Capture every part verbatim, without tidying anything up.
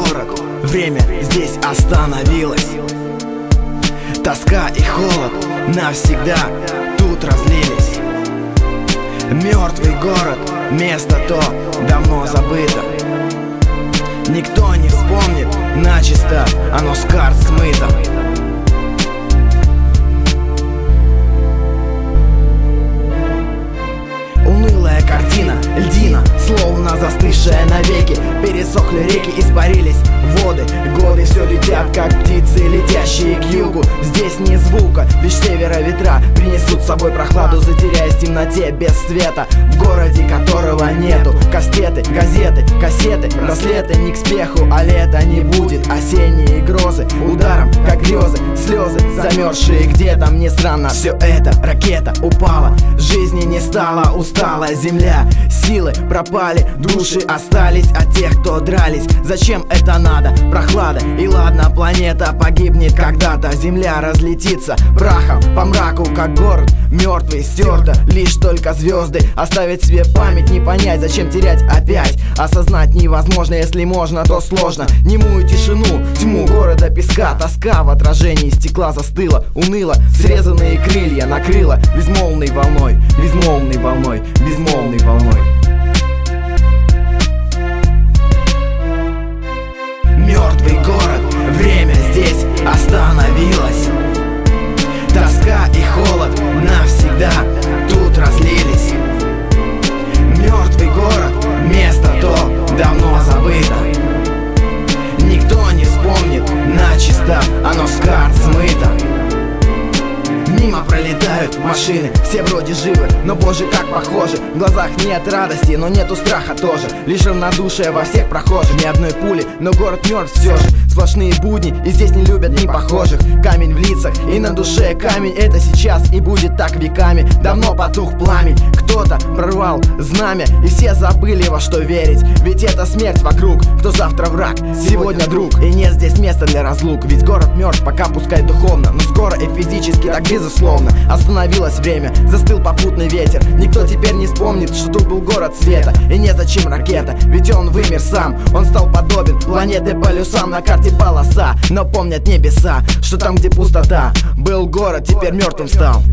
город, время здесь остановилось. Тоска и холод навсегда тут разлились. Мертвый город, место то давно забыто. Никто не вспомнит начисто, оно с карт смыто. Унылая картина, льдина, словно застывшая навеки. Пересохли реки, испарились воды. Годы все летят, как птицы, летящие к югу. Здесь ни звука, лишь севера ветра принесут с собой прохладу, затеряясь в темноте без света. В городе, которого нету. Кастеты, газеты, кассеты, браслеты. Не к спеху, а лето не будет. Осенние грозы, ударом, как грезы. Слезы, замерзшие где-то. Мне странно все это, ракета упала. Жизни не стало, устала земля. Силы пропали, души остались от тех, кто дрались. Зачем это надо? Прохлада. И ладно, планета погибнет когда-то. Земля разлетится прахом по мраку, как город мертвый, стерто. Лишь только звезды оставить себе память. Не понять, зачем терять опять. Осознать невозможно, если можно, то сложно. Немую тишину, тьму города песка. Тоска в отражении стекла застыла. Уныло, срезанные крылья накрыла безмолвной волной, безмолвной волной, безмолвной волной. Мертвый город, время здесь остановилось. Тоска и холод навсегда тут разлились. Мертвый город, место то давно забыто. Никто не вспомнит начисто, оно с карт смыто. Мимо пролетают машины, все вроде живы, но боже как похожи. В глазах нет радости, но нету страха тоже. Лишь равнодушие во всех прохожих. Ни одной пули, но город мертв все же. Сплошные будни, и здесь не любят ни похожих. Камень в лицах, и на душе камень. Это сейчас и будет так веками. Давно потух пламень, кто-то прорвал знамя, и все забыли, во что верить. Ведь это смерть вокруг, кто завтра враг, сегодня друг. И нет здесь места для разлук, ведь город мертв, пока пускай духовно. Но скоро и физически, так безусловно. Остановилось время, застыл попутный ветер. Никто теперь не вспомнит, что тут был город света. И незачем ракета, ведь он вымер сам. Он стал подобен планеты полюсам. На карте полоса, но помнят небеса, что там, где пустота, был город, теперь мертвым стал.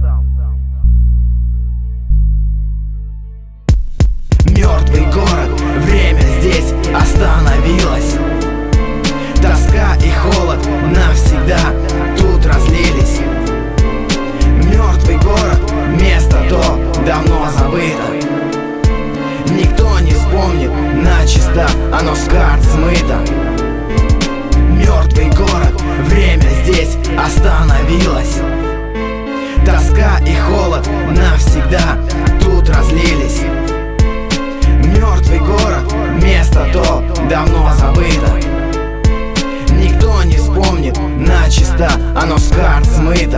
Мертвый город, время здесь остановилось. Тоска и холод навсегда тут разлились. Мертвый город, место то давно забыто. Никто не вспомнит начисто, оно с карт смыто. Мертвый город, время здесь остановилось. Тоска и холод навсегда тут разлились. Мертвый город, место то давно забыто. Никто не вспомнит начисто, оно с карт смыто.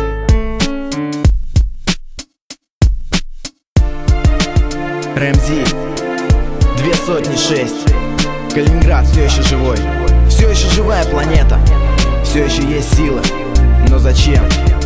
Рэмзи, две сотни шесть. Калининград все еще живой. Все еще живая планета. Все еще есть сила. Но зачем?